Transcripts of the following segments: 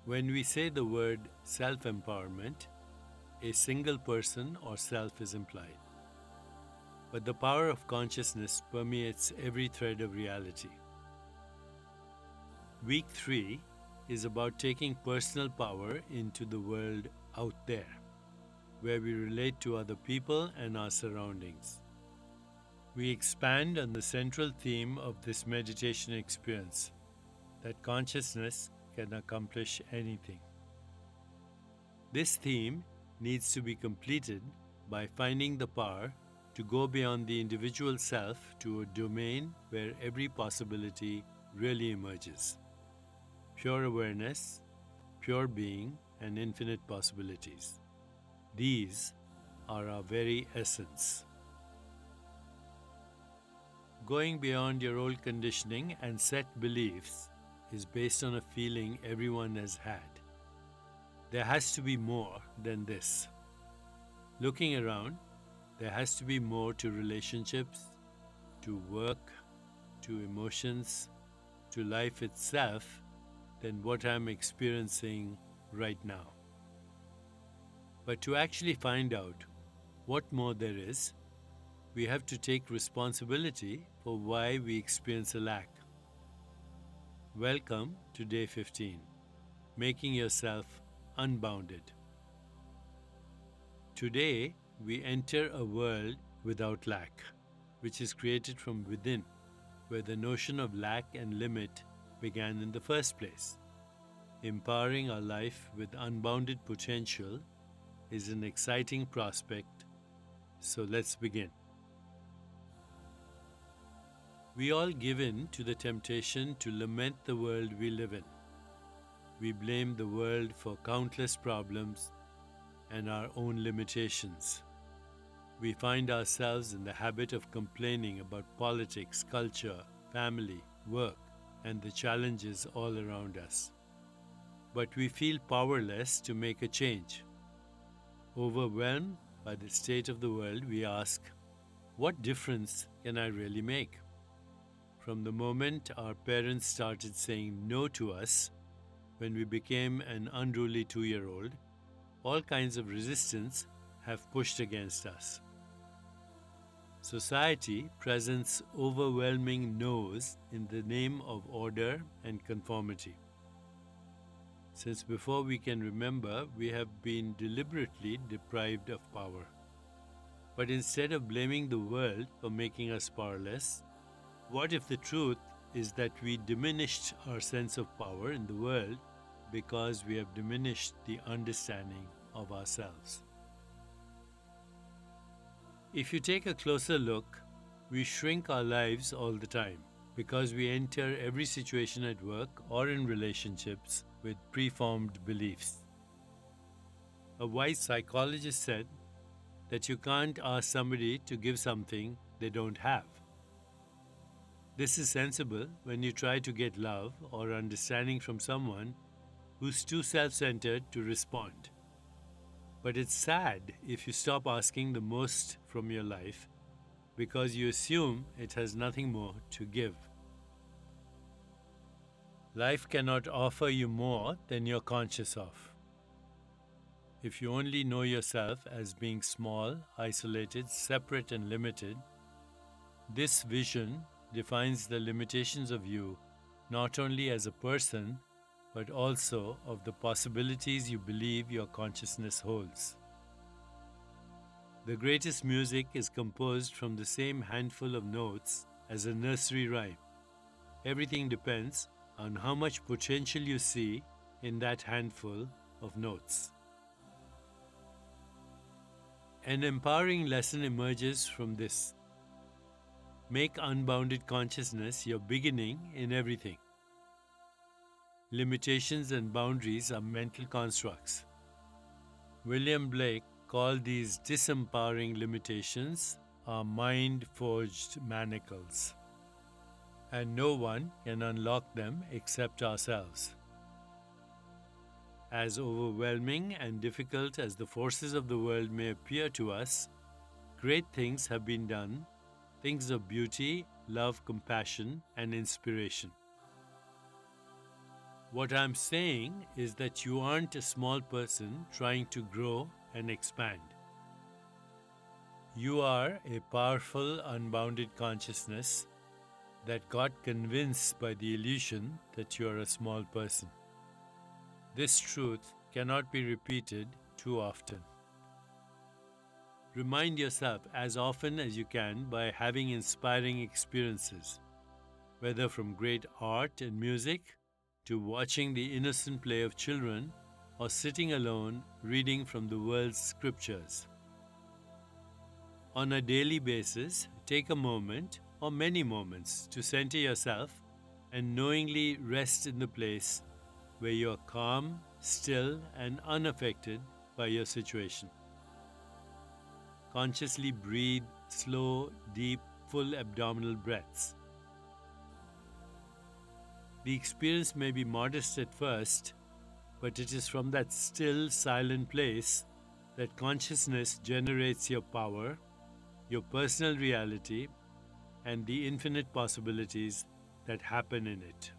When we say the word self empowerment, a single person or self is implied. But the power of consciousness permeates every thread of reality. Week 3 is about taking personal power into the world out there, where we relate to other people and our surroundings. We expand on the central theme of this meditation experience, that consciousness can accomplish anything. This theme needs to be completed by finding the power to go beyond the individual self to a domain where every possibility really emerges. Pure awareness, pure being, and infinite possibilities. These are our very essence. Going beyond your old conditioning and set beliefs is based on a feeling everyone has had. There has to be more than this. Looking around, there has to be more to relationships, to work, to emotions, to life itself than what I'm experiencing right now. But to actually find out what more there is, we have to take responsibility for why we experience a lack. Welcome to day 15, making yourself unbounded. Today, we enter a world without lack, which is created from within, where the notion of lack and limit began in the first place. Empowering our life with unbounded potential is an exciting prospect, so let's begin. We all give in to the temptation to lament the world we live in. We blame the world for countless problems and our own limitations. We find ourselves in the habit of complaining about politics, culture, family, work, and the challenges all around us. But we feel powerless to make a change. Overwhelmed by the state of the world, we ask, what difference can I really make? From the moment our parents started saying no to us, when we became an unruly 2-year-old, all kinds of resistance have pushed against us. Society presents overwhelming no's in the name of order and conformity. Since before we can remember, we have been deliberately deprived of power. But instead of blaming the world for making us powerless, what if the truth is that we diminished our sense of power in the world because we have diminished the understanding of ourselves? If you take a closer look, we shrink our lives all the time because we enter every situation at work or in relationships with preformed beliefs. A wise psychologist said that you can't ask somebody to give something they don't have. This is sensible when you try to get love or understanding from someone who's too self-centered to respond. But it's sad if you stop asking the most from your life because you assume it has nothing more to give. Life cannot offer you more than you're conscious of. If you only know yourself as being small, isolated, separate, and limited, this vision defines the limitations of you not only as a person but also of the possibilities you believe your consciousness holds. The greatest music is composed from the same handful of notes as a nursery rhyme. Everything depends on how much potential you see in that handful of notes. An empowering lesson emerges from this. Make unbounded consciousness your beginning in everything. Limitations and boundaries are mental constructs. William Blake called these disempowering limitations our mind-forged manacles, and no one can unlock them except ourselves. As overwhelming and difficult as the forces of the world may appear to us, great things have been done, things of beauty, love, compassion, and inspiration. What I'm saying is that you aren't a small person trying to grow and expand. You are a powerful, unbounded consciousness that got convinced by the illusion that you are a small person. This truth cannot be repeated too often. Remind yourself as often as you can by having inspiring experiences, whether from great art and music to watching the innocent play of children or sitting alone reading from the world's scriptures. On a daily basis, take a moment or many moments to center yourself and knowingly rest in the place where you are calm, still, and unaffected by your situation. Consciously breathe slow, deep, full abdominal breaths. The experience may be modest at first, but it is from that still, silent place that consciousness generates your power, your personal reality, and the infinite possibilities that happen in it.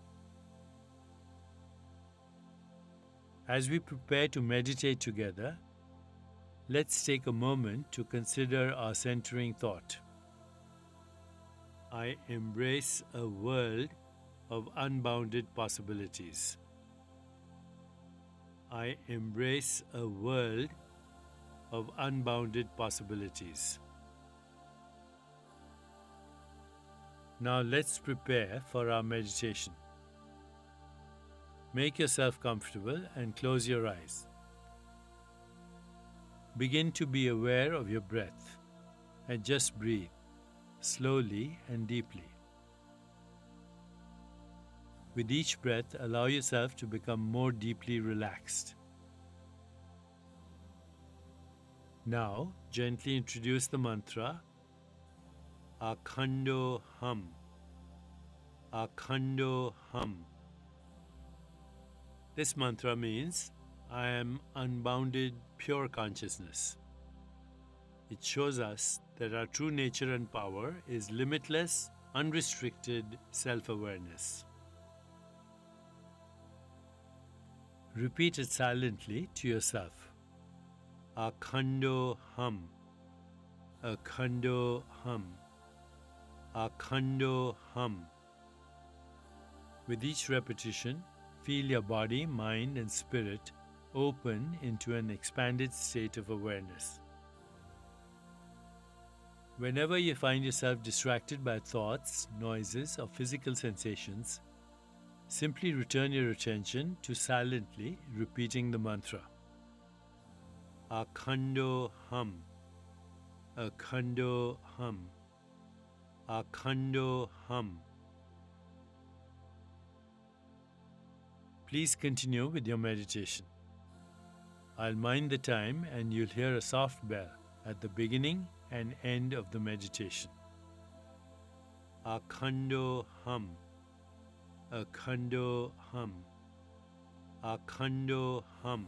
As we prepare to meditate together, let's take a moment to consider our centering thought. I embrace a world of unbounded possibilities. I embrace a world of unbounded possibilities. Now let's prepare for our meditation. Make yourself comfortable and close your eyes. Begin to be aware of your breath and just breathe slowly and deeply. With each breath, allow yourself to become more deeply relaxed. Now, gently introduce the mantra Akhando Hum. Akhando Hum. This mantra means I am unbounded, pure consciousness. It shows us that our true nature and power is limitless, unrestricted self-awareness. Repeat it silently to yourself. Akhando Hum. Akhando Hum. Akhando Hum. With each repetition, feel your body, mind, and spirit open into an expanded state of awareness. Whenever you find yourself distracted by thoughts, noises, or physical sensations, simply return your attention to silently repeating the mantra. Akhando Hum. Akhando Hum. Akhando Hum. Please continue with your meditation. I'll mind the time and you'll hear a soft bell at the beginning and end of the meditation. Akhando Hum. Akhando Hum. Akhando Hum.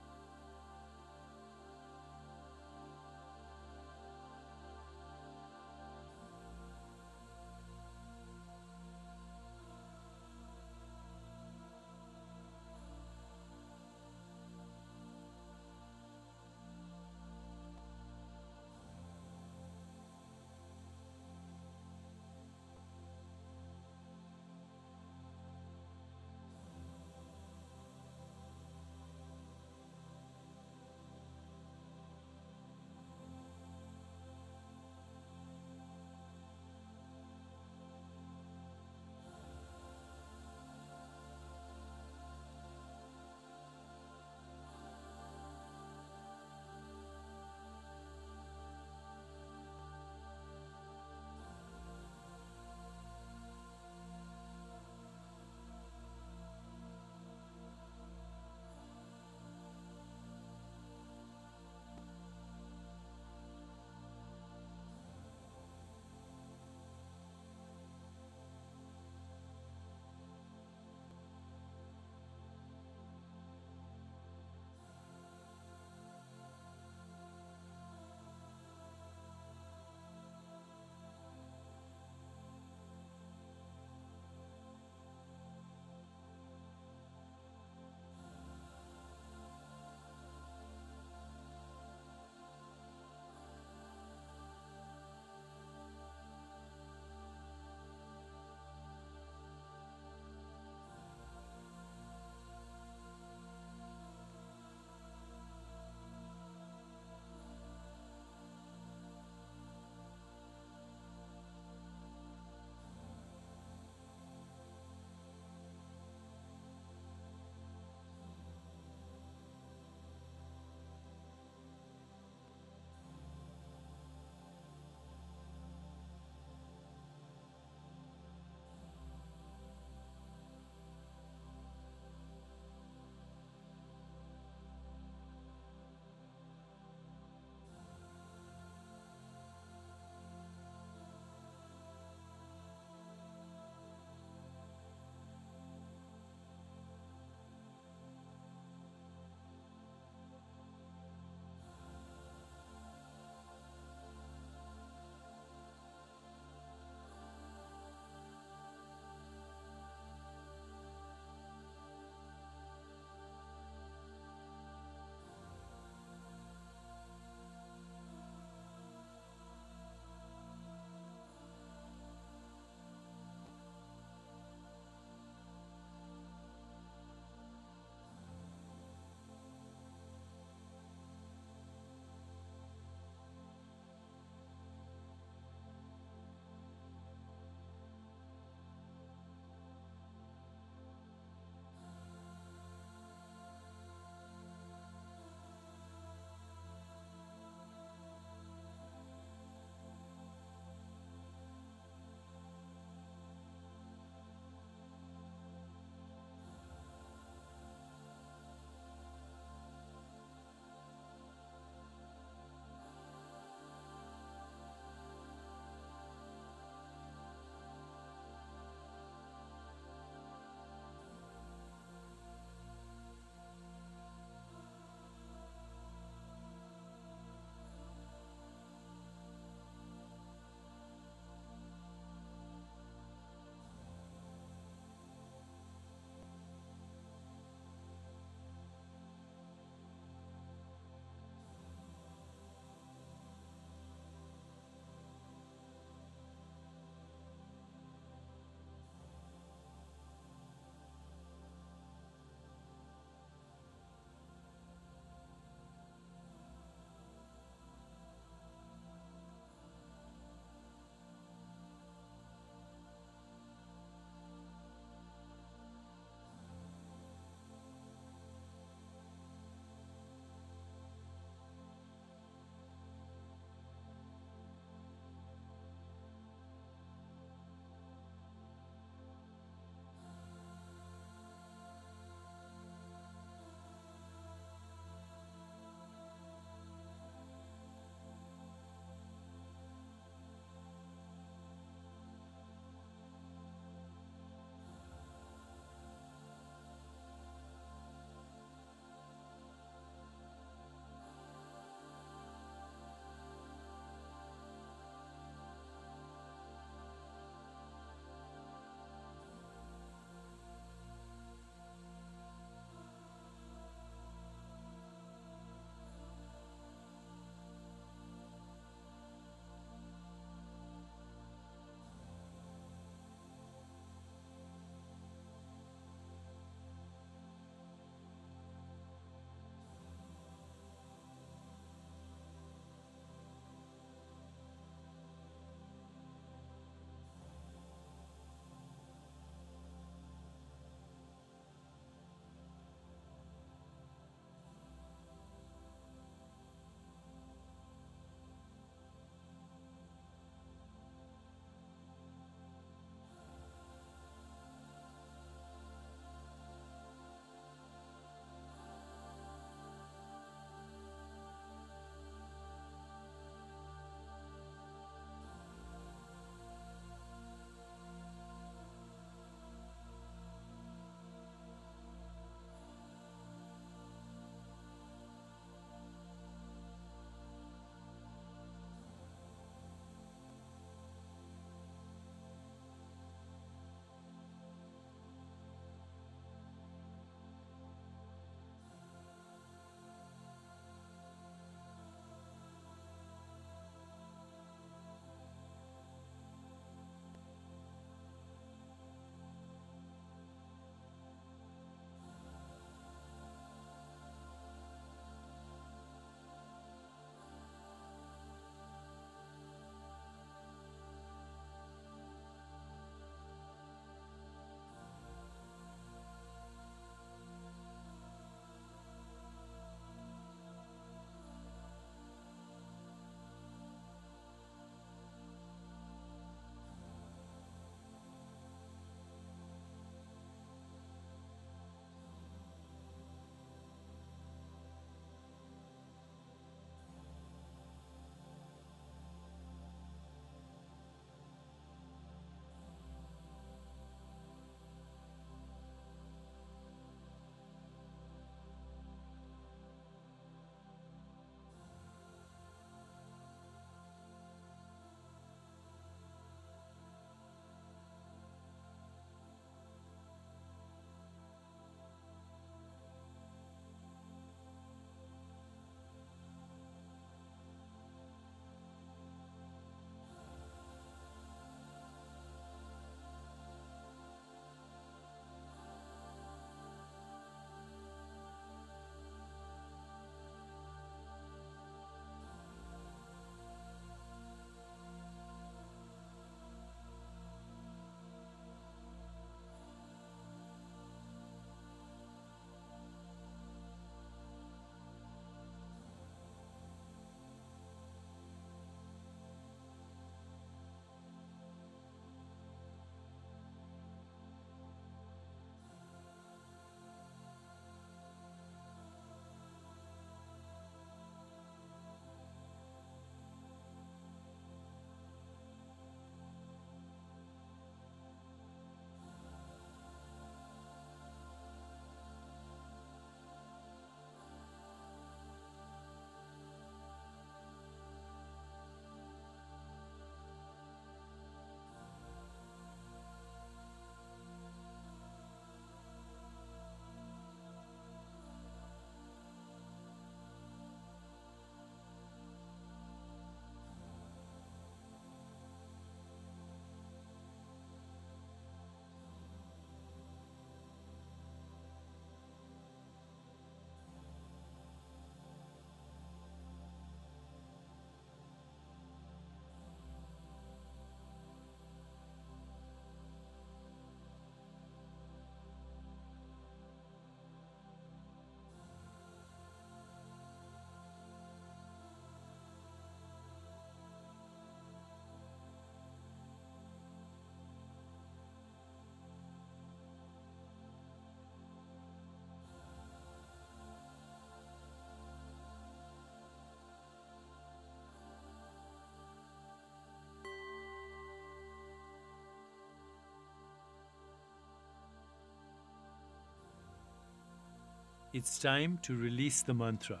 It's time to release the mantra.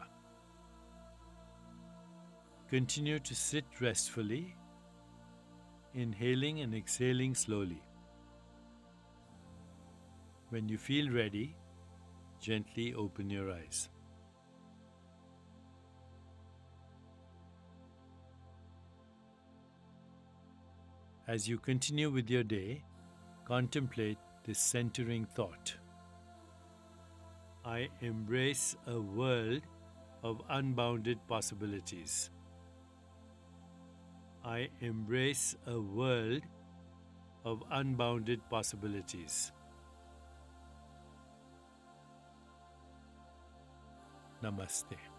Continue to sit restfully, inhaling and exhaling slowly. When you feel ready, gently open your eyes. As you continue with your day, contemplate this centering thought. I embrace a world of unbounded possibilities. I embrace a world of unbounded possibilities. Namaste.